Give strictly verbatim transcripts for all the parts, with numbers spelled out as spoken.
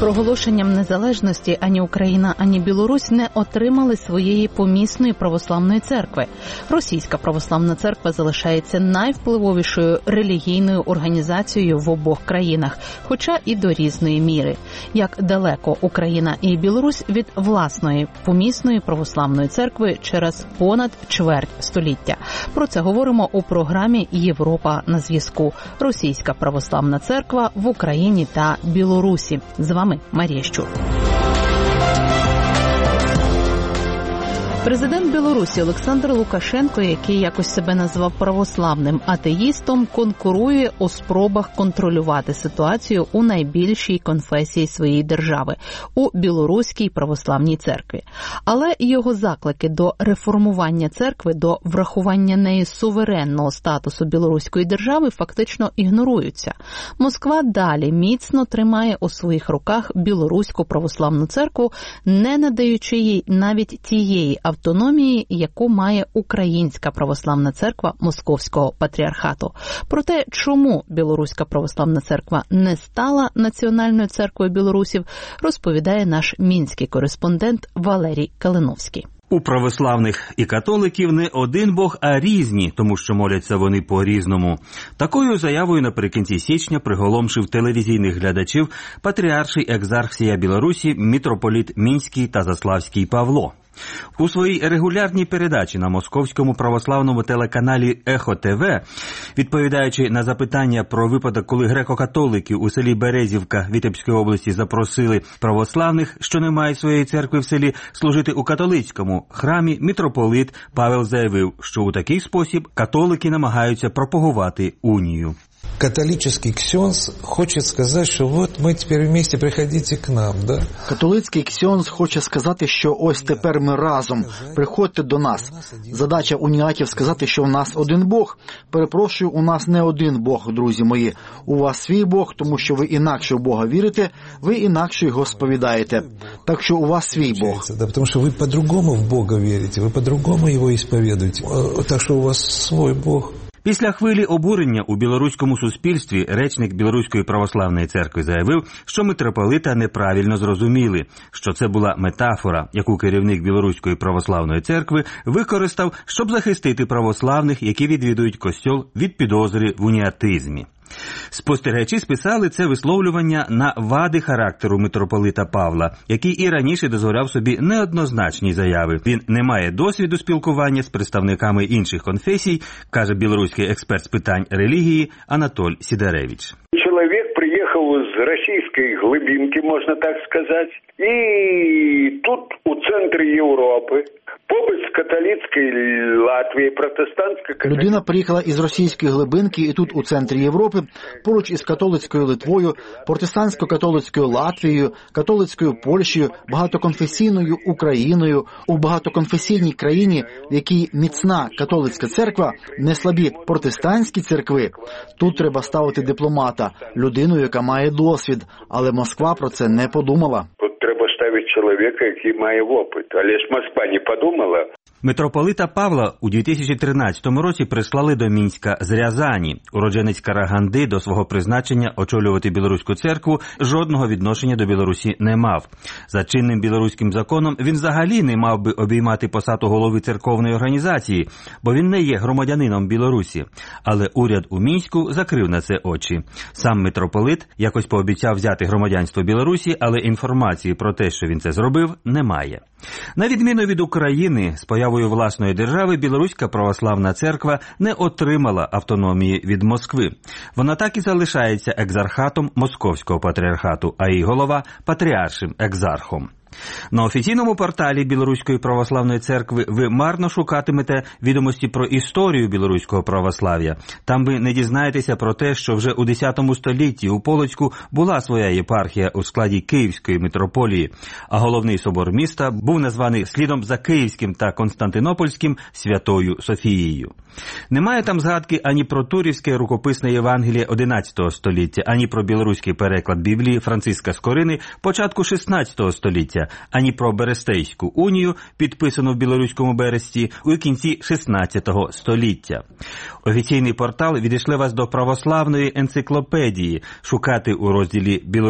проголошенням незалежності ані Україна, ані Білорусь не отримали своєї помісної православної церкви. Російська православна церква залишається найвпливовішою релігійною організацією в обох країнах, хоча і до різної міри. Як далеко Україна і Білорусь від власної помісної православної церкви через понад чверть століття. Про це говоримо у програмі «Європа на зв'язку». Російська православна церква в Україні та Білорусі. З вами Марія Щур. Президент Білорусі Олександр Лукашенко, який якось себе назвав православним атеїстом, конкурує у спробах контролювати ситуацію у найбільшій конфесії своєї держави – у Білоруській православній церкві. Але його заклики до реформування церкви, до врахування неї суверенного статусу білоруської держави фактично ігноруються. Москва далі міцно тримає у своїх руках білоруську православну церкву, не надаючи їй навіть тієї автономії, автономії, яку має Українська православна церква Московського патріархату. Про те, чому Білоруська православна церква не стала національною церквою білорусів, розповідає наш мінський кореспондент Валерій Калиновський. У православних і католиків не один Бог, а різні, тому що моляться вони по-різному. Такою заявою наприкінці січня приголомшив телевізійних глядачів патріарший екзарх всія Білорусі митрополит Мінський та Заславський Павло. У своїй регулярній передачі на московському православному телеканалі «Ехо ТВ», відповідаючи на запитання про випадок, коли греко-католики у селі Березівка Вітебської області запросили православних, що не мають своєї церкви в селі, служити у католицькому храмі, митрополит Павел заявив, що у такий спосіб католики намагаються пропагувати унію. Католический ксьонз хоче сказати, що от ми тепер вместе, приходите к нам, да? Католицький ксьонз хоче сказати, що ось тепер ми разом, приходьте до нас. Задача уніатів сказати, що у нас один Бог. Перепрошую, у нас не один Бог, друзі мої. У вас свій Бог, тому що ви інакше в Бога вірите, ви інакше його сповідаєте. Так що у вас свій Бог. Да, тому що ви по-другому в Бога вірите, ви по-другому його сповідуєте. Так що у вас свій Бог. Після хвилі обурення у білоруському суспільстві речник Білоруської православної церкви заявив, що митрополита неправильно зрозуміли, що це була метафора, яку керівник Білоруської православної церкви використав, щоб захистити православних, які відвідують костьол, від підозри в уніатизмі. Спостерігачі списали це висловлювання на вади характеру митрополита Павла, який і раніше дозволяв собі неоднозначні заяви. Він не має досвіду спілкування з представниками інших конфесій, каже білоруський експерт з питань релігії Анатоль Сидоревич. Чоловік приїхав з російської глибинки, можна так сказати, і тут у центрі Європи, побут з католицької Латвії, протестантської... Людина приїхала із російської глибинки і тут у центрі Європи, поруч із католицькою Литвою, протестантсько-католицькою Латвією, католицькою Польщею, багатоконфесійною Україною, у багатоконфесійній країні, в якій міцна католицька церква, не слабі протестантські церкви. Тут треба ставити дипломата, людину, яка має досвід, але Москва про це не подумала. Тут треба ставити чоловіка, який має опит, але ж Москва не подумала. Митрополита Павла у дві тисячі тринадцятому році прислали до Мінська з Рязані. Уродженець Караганди до свого призначення очолювати білоруську церкву жодного відношення до Білорусі не мав. За чинним білоруським законом він взагалі не мав би обіймати посаду голови церковної організації, бо він не є громадянином Білорусі. Але уряд у Мінську закрив на це очі. Сам митрополит якось пообіцяв взяти громадянство Білорусі, але інформації про те, що він це зробив, немає. На відміну від України, з появою власної держави Білоруська православна церква не отримала автономії від Москви. Вона так і залишається екзархатом Московського патріархату, а її голова – патріаршим екзархом. На офіційному порталі Білоруської православної церкви ви марно шукатимете відомості про історію білоруського православ'я. Там ви не дізнаєтеся про те, що вже у десятому столітті у Полоцьку була своя єпархія у складі Київської митрополії, а головний собор міста був названий слідом за Київським та Константинопольським Святою Софією. Немає там згадки ані про Турівське рукописне Євангеліє одинадцятого століття, ані про білоруський переклад Біблії Франциска Скорини початку шістнадцятого століття, ані про Берестейську унію, підписану в Білоруському Бересті у кінці шістнадцятого століття. Офіційний портал відійшли вас до православної енциклопедії, шукати у розділі «Білорусь».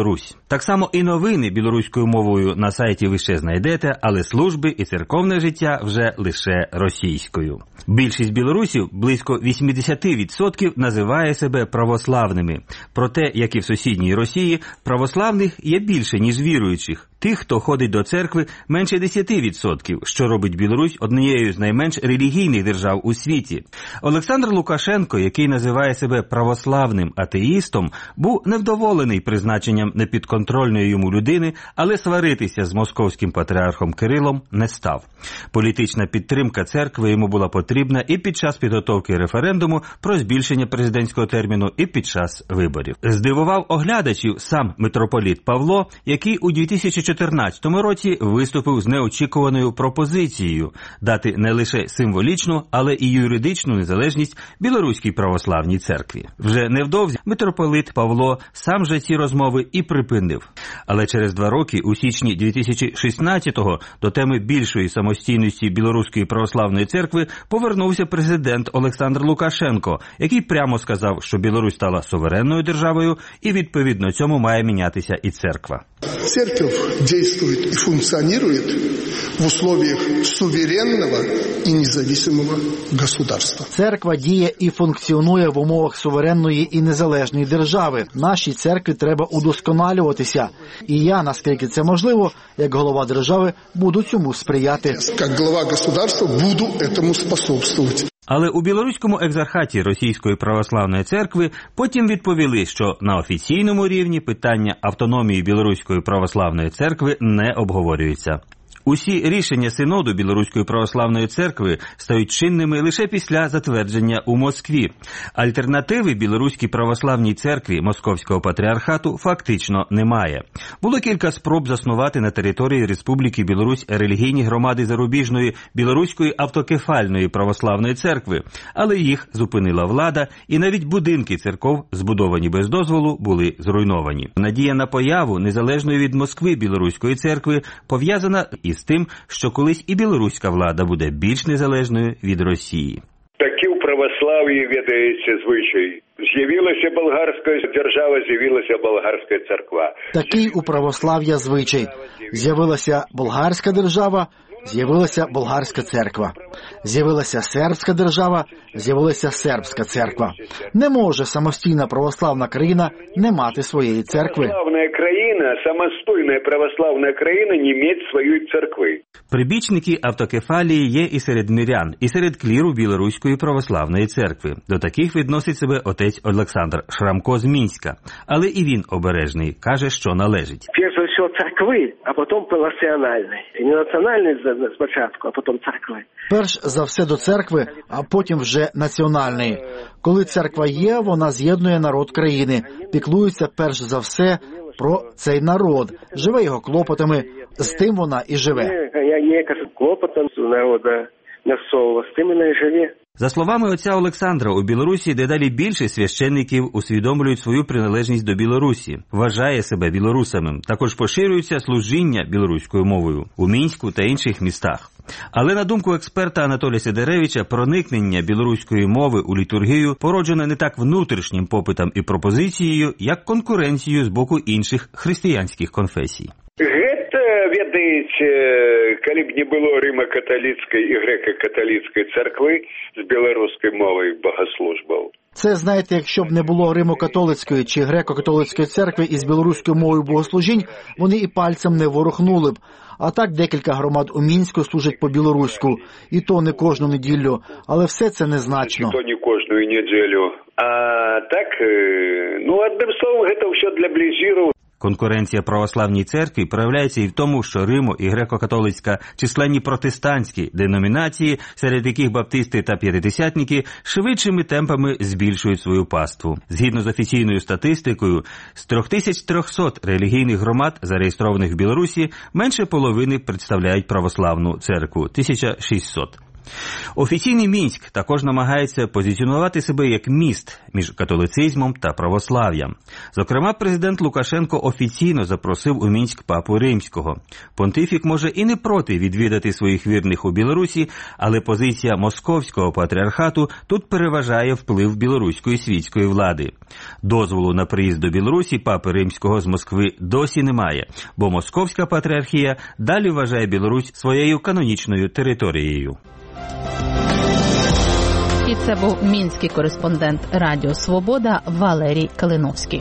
Так само і новини білоруською мовою на сайті ви ще знайдете, але служби і церковне життя вже лише російською. Більшість білорусів, близько вісімдесят відсотків, називає себе православними. Проте, як і в сусідній Росії, православних є більше, ніж віруючих. Тих, хто ходить до церкви, менше десять відсотків, що робить Білорусь однією з найменш релігійних держав у світі. Олександр Лукашенко, який називає себе православним атеїстом, був невдоволений призначенням непідконтрольної йому людини, але сваритися з московським патріархом Кирилом не став. Політична підтримка церкви йому була потрібна і під час підготовки референдуму про збільшення президентського терміну, і під час виборів. Здивував оглядачів сам митрополіт Павло, який у дві тисячі чотирнадцятому році виступив з неочікуваною пропозицією дати не лише символічну, але і юридичну незалежність Білоруській православній церкві. Вже невдовзі митрополит Павло сам же ці розмови і припинив. Але через два роки, у січні дві тисячі шістнадцятого, до теми більшої самостійності Білоруської православної церкви повернувся президент Олександр Лукашенко, який прямо сказав, що Білорусь стала суверенною державою і відповідно цьому має мінятися і церква. Церковь действует и функционирует в условиях суверенного и независимого государства. Церква діє і функціонує в умовах суверенної і незалежної держави. Нашій церкві треба удосконалюватися. І я, наскільки це можливо, як голова держави, буду цьому сприяти. Як голова государства буду этому способствовать. Але у білоруському екзархаті Російської православної церкви потім відповіли, що на офіційному рівні питання автономії Білоруської православної церкви не обговорюється. Усі рішення Синоду Білоруської православної церкви стають чинними лише після затвердження у Москві. Альтернативи Білоруській православній церкві Московського патріархату фактично немає. Було кілька спроб заснувати на території Республіки Білорусь релігійні громади зарубіжної Білоруської автокефальної православної церкви, але їх зупинила влада, і навіть будинки церков, збудовані без дозволу, були зруйновані. Надія на появу незалежної від Москви Білоруської церкви пов'язана із з тим, що колись і білоруська влада буде більш незалежною від Росії. Такі у православ'ї, відається, звичай. З'явилася болгарська держава, з'явилася болгарська церква. Такий у православ'я звичай. З'явилася болгарська держава, з'явилася болгарська церква. З'явилася сербська держава, з'явилася сербська церква. Не може самостійна православна країна не мати своєї церкви. Православна країна, самостійна православна країна не має своєї церкви. Прибічники автокефалії є і серед мирян, і серед кліру Білоруської православної церкви. До таких відносить себе отець Олександр Шрамко з Мінська. Але і він обережний, каже, що належить. Перш за все церкви, а потім національний. Не національний спочатку, а потім церкви. Перш за все до церкви, а потім вже національний. Коли церква є, вона з'єднує народ країни, піклується перш за все про цей народ, живе його клопотами, з тим вона і живе. Я є клопотом народу місцевого, з тим вона і живе. За словами отця Олександра, у Білорусі дедалі більше священників усвідомлюють свою приналежність до Білорусі, вважає себе білорусами. Також поширюється служіння білоруською мовою у Мінську та інших містах. Але, на думку експерта Анатолія Сидоревича, проникнення білоруської мови у літургію породжене не так внутрішнім попитом і пропозицією, як конкуренцією з боку інших християнських конфесій. Гэта, ведаеце, калі б не было рыма-каталіцкай і греко-каталіцкай церкви з білоруською мовою богослужбаў. Це, знаєте, якщо б не було римо-католицької чи греко-католицької церкви із білоруською мовою богослужінь, вони і пальцем не ворухнули б. А так декілька громад у Мінську служать по-білоруську, і то не кожну неділю, але все це незначно. І то не кожну неділю. А так, ну, одним словом, це все для ближіру. Конкуренція православній церкві проявляється і в тому, що Римо і греко-католицька численні протестантські деномінації, серед яких баптисти та п'ятидесятники, швидшими темпами збільшують свою паству. Згідно з офіційною статистикою, з три тисячі триста релігійних громад, зареєстрованих в Білорусі, менше половини представляють православну церкву – тисяча шістсот. Офіційний Мінськ також намагається позиціонувати себе як міст між католицизмом та православ'ям. Зокрема, президент Лукашенко офіційно запросив у Мінськ папу Римського. Понтифік може і не проти відвідати своїх вірних у Білорусі, але позиція московського патріархату тут переважає вплив білоруської світської влади. Дозволу на приїзд до Білорусі папи Римського з Москви досі немає, бо московська патріархія далі вважає Білорусь своєю канонічною територією. І це був мінський кореспондент Радіо Свобода Валерій Калиновський.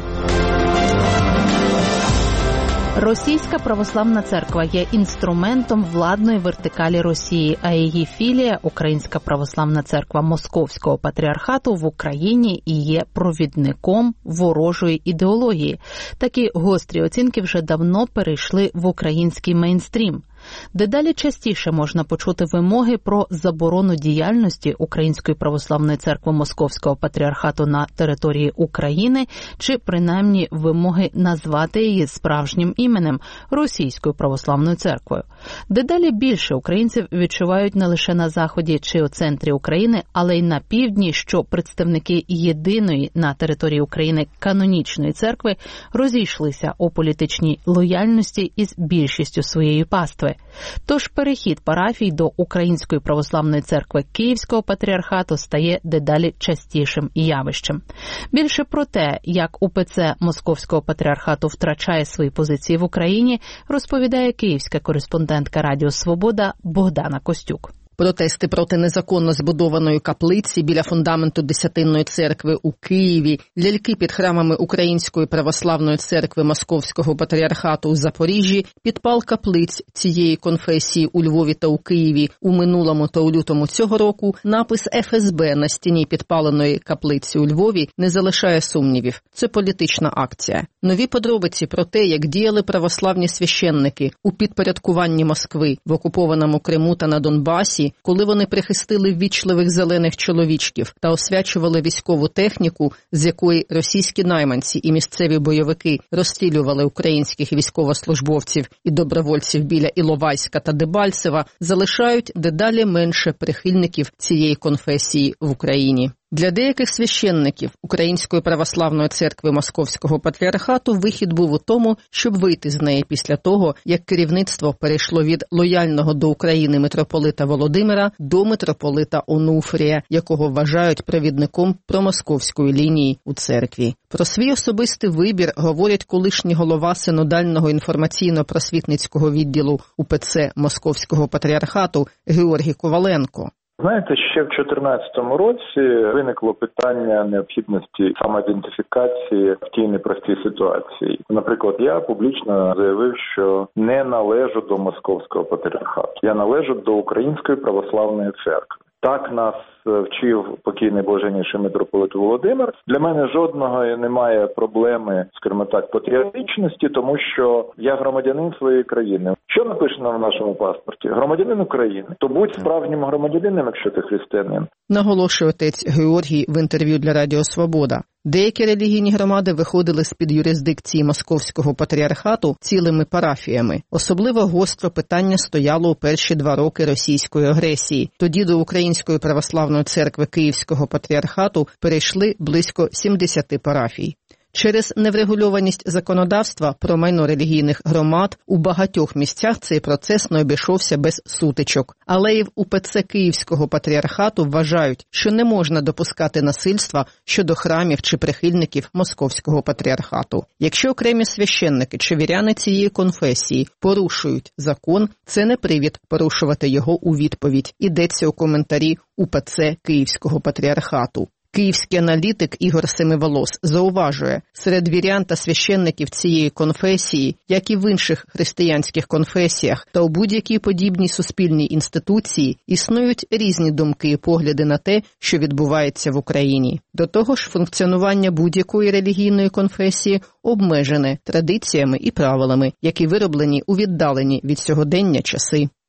Російська православна церква є інструментом владної вертикалі Росії, а її філія, Українська православна церква Московського патріархату, в Україні і є провідником ворожої ідеології. Такі гострі оцінки вже давно перейшли в український мейнстрім. Дедалі частіше можна почути вимоги про заборону діяльності Української православної церкви Московського патріархату на території України, чи принаймні вимоги назвати її справжнім іменем – Російською православною церквою. Дедалі більше українців відчувають не лише на заході чи у центрі України, але й на півдні, що представники єдиної на території України канонічної церкви розійшлися у політичній лояльності із більшістю своєї пастви. Тож перехід парафій до Української православної церкви Київського патріархату стає дедалі частішим явищем. Більше про те, як УПЦ Московського патріархату втрачає свої позиції в Україні, розповідає київська кореспондентка Радіо Свобода Богдана Костюк. Протести проти незаконно збудованої каплиці біля фундаменту Десятинної церкви у Києві, ляльки під храмами Української православної церкви Московського патріархату у Запоріжжі, підпал каплиць цієї конфесії у Львові та у Києві у минулому та у лютому цього року, напис еф ес бе на стіні підпаленої каплиці у Львові не залишає сумнівів. Це політична акція. Нові подробиці про те, як діяли православні священники у підпорядкуванні Москви в окупованому Криму та на Донбасі, коли вони прихистили ввічливих зелених чоловічків та освячували військову техніку, з якої російські найманці і місцеві бойовики розстрілювали українських військовослужбовців і добровольців біля Іловайська та Дебальцева, залишають дедалі менше прихильників цієї конфесії в Україні. Для деяких священників Української православної церкви Московського патріархату вихід був у тому, щоб вийти з неї після того, як керівництво перейшло від лояльного до України митрополита Володимира до митрополита Онуфрія, якого вважають провідником промосковської лінії у церкві. Про свій особистий вибір говорять колишній голова синодального інформаційно-просвітницького відділу УПЦ Московського патріархату Георгій Коваленко. Знаєте, ще в чотирнадцятому році виникло питання необхідності самоідентифікації в тій непростій ситуації. Наприклад, я публічно заявив, що не належу до Московського патріархату. Я належу до Української православної церкви. Так нас вчив покійний блаженніший митрополит Володимир. Для мене жодного немає проблеми, скажімо так, патріотичності, тому що я громадянин своєї країни. Що написано в нашому паспорті? Громадянин України. То будь справжнім громадянином, якщо ти християнин. Наголошує отець Георгій в інтерв'ю для Радіо Свобода. Деякі релігійні громади виходили з-під юрисдикції Московського патріархату цілими парафіями. Особливо гостро питання стояло у перші два роки російської агресії. Тоді до Української православної церкви Київського патріархату перейшли близько сімдесят парафій. Через неврегульованість законодавства про майно релігійних громад у багатьох місцях цей процес не обійшовся без сутичок. Але і в УПЦ Київського патріархату вважають, що не можна допускати насильства щодо храмів чи прихильників Московського патріархату. Якщо окремі священники чи віряни цієї конфесії порушують закон, це не привід порушувати його у відповідь. Ідеться у коментарі УПЦ Київського патріархату. Київський аналітик Ігор Семиволос зауважує, серед вірян та священників цієї конфесії, як і в інших християнських конфесіях та у будь-якій подібній суспільній інституції, існують різні думки і погляди на те, що відбувається в Україні. До того ж, функціонування будь-якої релігійної конфесії обмежене традиціями і правилами, які вироблені у віддалені від сьогодення часи.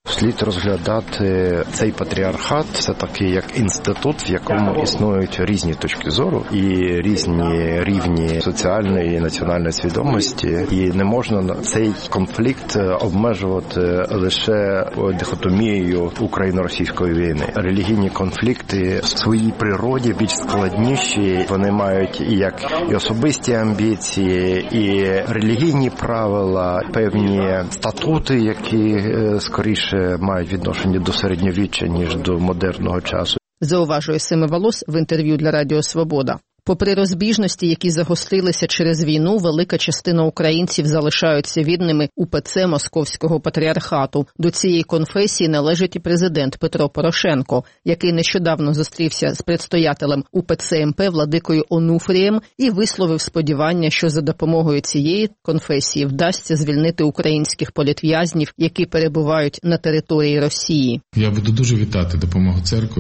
Слід розглядати цей патріархат все-таки як інститут, в якому існують різні точки зору і різні рівні соціальної і національної свідомості. І не можна цей конфлікт обмежувати лише дихотомією україно-російської війни. Релігійні конфлікти в своїй природі більш складніші. Вони мають і як і особисті амбіції, і релігійні правила, певні статути, які скоріше мають відношення до середньовіччя, ніж до модерного часу. Зауважує Семиволос в інтерв'ю для Радіо Свобода. Попри розбіжності, які загострилися через війну, велика частина українців залишаються вірними УПЦ Московського патріархату. До цієї конфесії належить і президент Петро Порошенко, який нещодавно зустрівся з предстоятелем УПЦ МП владикою Онуфрієм і висловив сподівання, що за допомогою цієї конфесії вдасться звільнити українських політв'язнів, які перебувають на території Росії. Я буду дуже вітати допомогу церкви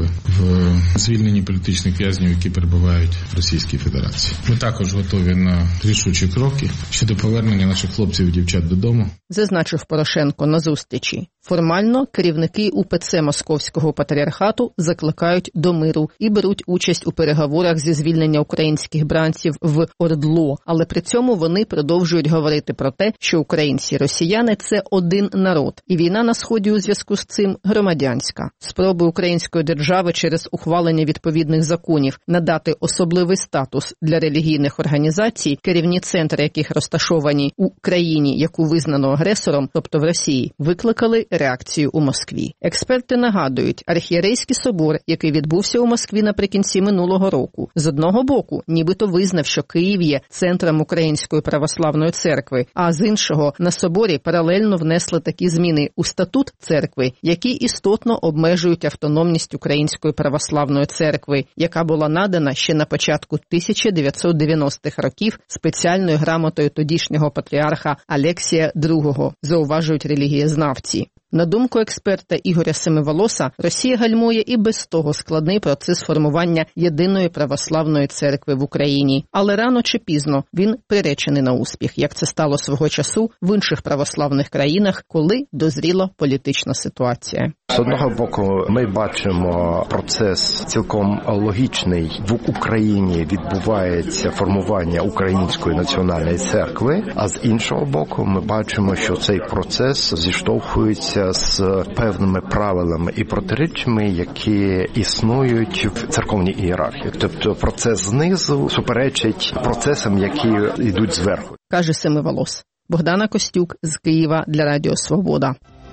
в звільненні політичних в'язнів, які перебувають в Росії. Федерації. Ми також готові на рішучі кроки щодо повернення наших хлопців і дівчат додому. Зазначив Порошенко на зустрічі. Формально керівники УПЦ Московського патріархату закликають до миру і беруть участь у переговорах зі звільнення українських бранців в ОРДЛО, але при цьому вони продовжують говорити про те, що українці і росіяни – це один народ, і війна на Сході у зв'язку з цим громадянська. Спроби української держави через ухвалення відповідних законів надати особливий статус для релігійних організацій, керівні центри яких розташовані у країні, яку визнано агресором, тобто в Росії, викликали реакцію у Москві. Експерти нагадують, архієрейський собор, який відбувся у Москві наприкінці минулого року, з одного боку, нібито визнав, що Київ є центром Української православної церкви, а з іншого, на соборі паралельно внесли такі зміни у статут церкви, які істотно обмежують автономність Української православної церкви, яка була надана ще на початку тисяча дев'ятсот дев'яностих років спеціальною грамотою тодішнього патріарха Алексія другого, зауважують релігієзнавці. На думку експерта Ігоря Семиволоса, Росія гальмує і без того складний процес формування єдиної православної церкви в Україні. Але рано чи пізно він приречений на успіх, як це стало свого часу в інших православних країнах, коли дозріла політична ситуація. З одного боку, ми бачимо процес цілком логічний. В Україні відбувається формування Української національної церкви, а з іншого боку, ми бачимо, що цей процес зіштовхується з певними правилами і протиріччями, які існують в церковній ієрархії. Тобто процес знизу суперечить процесам, які йдуть зверху. Каже Семиволос. Богдана Костюк з Києва для Радіо Свобода.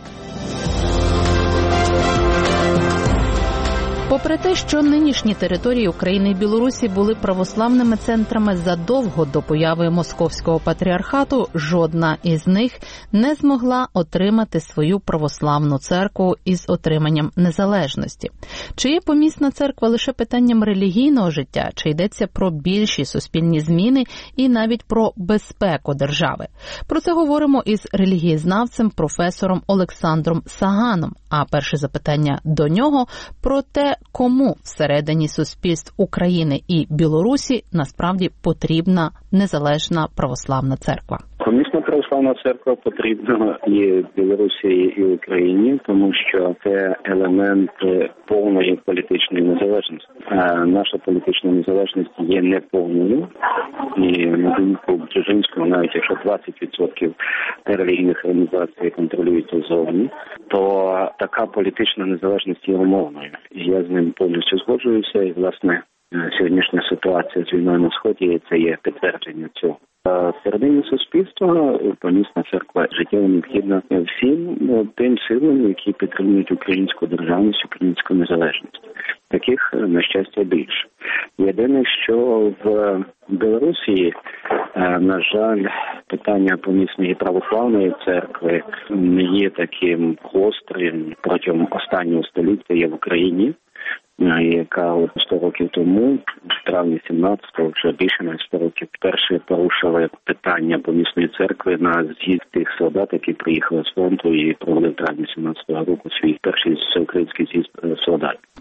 Попри те, що нинішні території України і Білорусі були православними центрами задовго до появи Московського патріархату, жодна із них не змогла отримати свою православну церкву із отриманням незалежності. Чи є помісна церква лише питанням релігійного життя, чи йдеться про більші суспільні зміни і навіть про безпеку держави? Про це говоримо із релігієзнавцем, професором Олександром Саганом. А перше запитання до нього про те, кому всередині суспільств України і Білорусі насправді потрібна незалежна православна церква. Помісна православна церква потрібна і Білорусі, і Україні, тому що це елемент повної політичної незалежності. А наша політична незалежність є неповною. І на думку Бжезинського, навіть якщо двадцять відсотків релігійних організацій контролюють зовні, то така політична незалежність є умовною. І я з ним повністю згоджуюся. І, власне, сьогоднішня ситуація з війною на Сході – це є підтвердження цього. Всередині суспільства помісна церква життєво необхідна всім тим силам, які підтримують українську державність, українську незалежність. Таких, на щастя, більше. Єдине, що в Білорусі, на жаль, питання помісної православної церкви не є таким гострим протягом останнього століття, як в Україні, яка от сто років тому, в травні сімнадцятого, вже більше на сто років, перше порушили питання помісної церкви на з'їзд тих солдат, які приїхали з фронту і провели в травні сімнадцятого року свій перший всеукраїнський з'їзд солдат.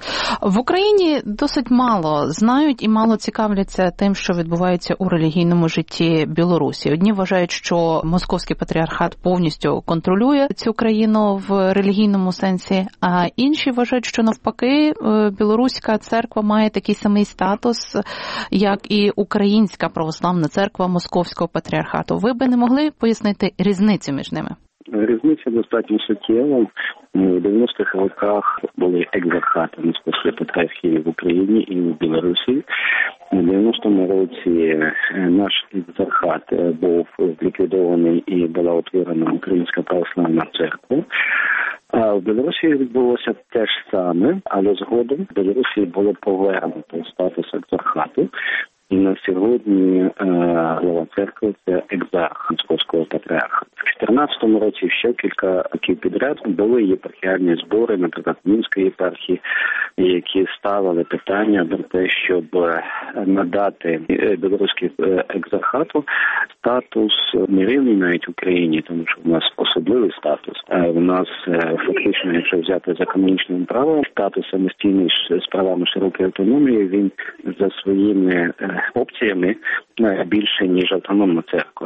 В Україні досить мало знають і мало цікавляться тим, що відбувається у релігійному житті Білорусі. Одні вважають, що Московський патріархат повністю контролює цю країну в релігійному сенсі, а інші вважають, що навпаки Білоруська церква має такий самий статус, як і Українська православна церква Московського патріархату. Ви би не могли пояснити різницю між ними? Різниця достатньо суттєва. В дев'яностих роках були екзархати Московської патріархії в Україні і в Білорусі. У дев'яностому році наш екзархат був ліквідований і була утворена Українська православна церква. А в Білорусі відбулося те ж саме, але згодом в Білорусі було повернуто статус екзархату. І на сьогодні е, глава церкви – це екзарх Московського патріарха. В чотирнадцятому році ще кілька років підряд були єпархіальні збори, наприклад, Мінської єпархії, які ставили питання про те, щоб надати білоруському екзархату статус не рівний навіть Україні, тому що в нас особливий статус. У нас фактично, якщо взяти за канонічним правом, статус самостійний з правами широкої автономії, він за своїми опціями більше, ніж автономна церква.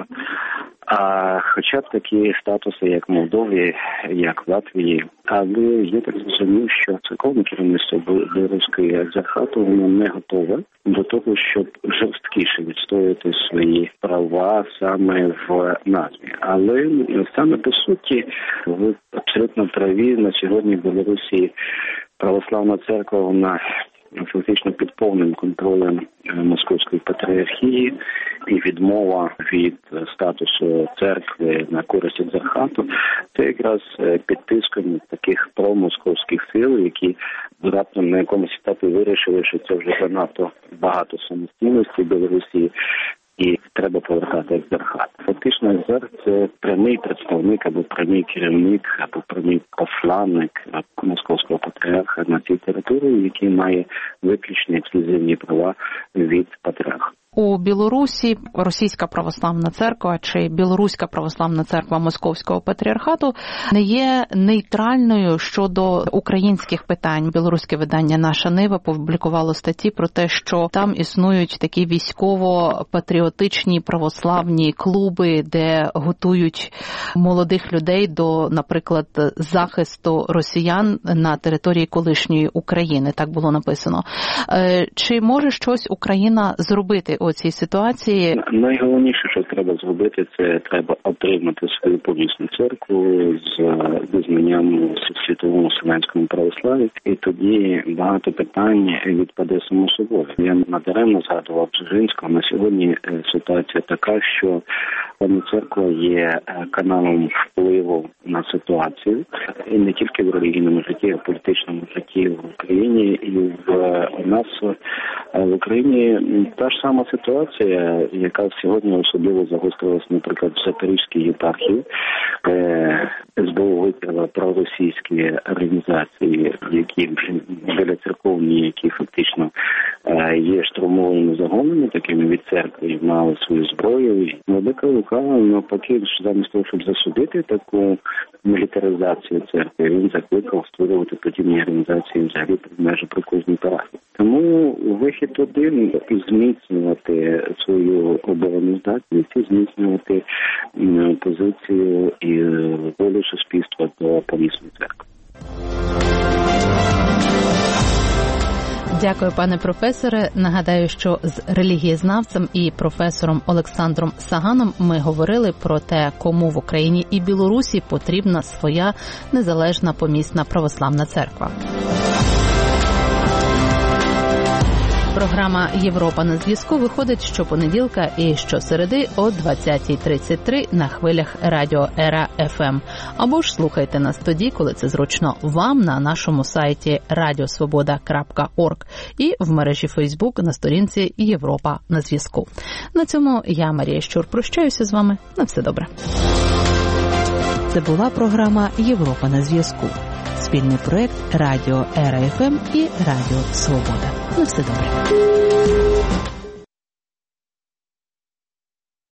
А хоча б такі статуси, як в Молдові, як в Латвії, але я так зрозумів, що церковне керівництво білоруської екзархату, воно не готове до того, щоб жорсткіше відстоювати свої права саме в назві. Але саме по суті, ви абсолютно праві, на сьогодні в Білорусі православна церква, вона фактично під повним контролем Московської патріархії, і відмова від статусу церкви на користь екзархату – це якраз під тиском таких промосковських сил, які раптом на якомусь етапі вирішили, що це вже занадто багато самостійності в Білорусі, і треба повертати екзархат. Фактично екзарх – це прямий представник або прямий керівник, або прямий посланник Московського патріарха на цій території, який має виключні ексклюзивні права від патріарха. У Білорусі Російська православна церква чи Білоруська православна церква Московського патріархату не є нейтральною щодо українських питань. Білоруське видання «Наша Нива» публікувало статті про те, що там існують такі військово-патріотичні православні клуби, де готують молодих людей до, наприклад, захисту росіян на території колишньої України. Так було написано. Чи може щось Україна зробити у цій ситуації? Найголовніше, що треба зробити, це треба отримати свою помісну церкву з визнанням в світовому вселенському православі, і тоді багато питань відпаде само собою. Я надаремно згадував Бжезинського. На сьогодні ситуація така, що певна церква є каналом впливу на ситуацію, і не тільки в релігійному житті, а в політичному житті в Україні. І в у нас в Україні та ж сама ситуація, яка сьогодні особливо загострилась, наприклад, в Запорізькій єпархії. ес бе у викрила проросійські організації, які біля церковні, які фактично є штурмовими загонами, такими від церкви, мали свою зброю. Владика Лука, навпаки, замість того, щоб засудити таку мілітаризацію церкви, він закликав створювати подібні організації взагалі майже при кожній парафії. Тому вихід один – зміцнювати свою обороноздатність і зміцнювати позицію і волю суспільства до помісної церкви. Дякую, пане професоре. Нагадаю, що з релігієзнавцем і професором Олександром Саганом ми говорили про те, кому в Україні і Білорусі потрібна своя незалежна помісна православна церква. Програма «Європа на зв'язку» виходить щопонеділка і щосереди о двадцятій тридцять три на хвилях радіо Ера еф ем. Або ж слухайте нас тоді, коли це зручно вам, на нашому сайті радіосвобода крапка орг і в мережі Фейсбук на сторінці «Європа на зв'язку». На цьому я, Марія Щур, прощаюся з вами. На все добре. Це була програма «Європа на зв'язку». Спільний проєкт Радіо Ера еф ем і Радіо Свобода. На все добре.